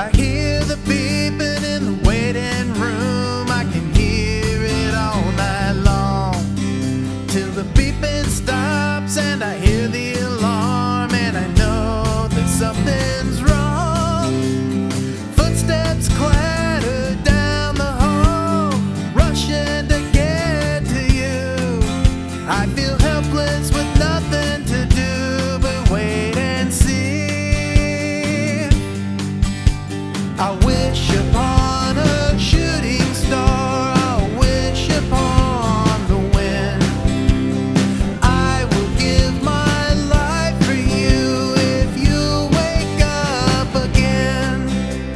I hear the beeping in the waiting room. I can hear it all night long, till the beeping stops and I hear the alarm, and I know that something's wrong. Footsteps clatter down the hall, rushing to get to you. I feel helpless with nothing to do but wait and see. I wish upon a shooting star, I wish upon the wind. I will give my life for you if you wake up again.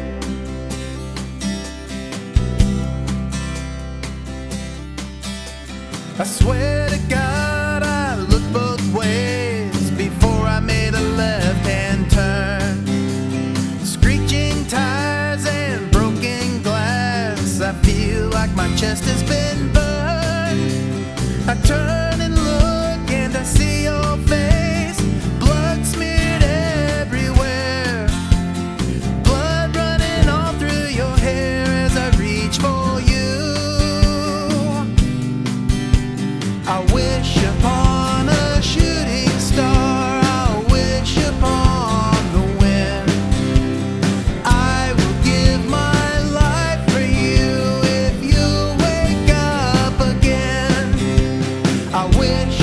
I swear to God I looked both ways before I made a left-hand turn. Screeching tires and broken glass, I feel like my chest has been burned. I turn and look and I see your face, blood smeared everywhere, blood running all through your hair as I reach for you. I wish upon a shooting star, I wish upon the wind. I will give my life for you if you wake up again. I wish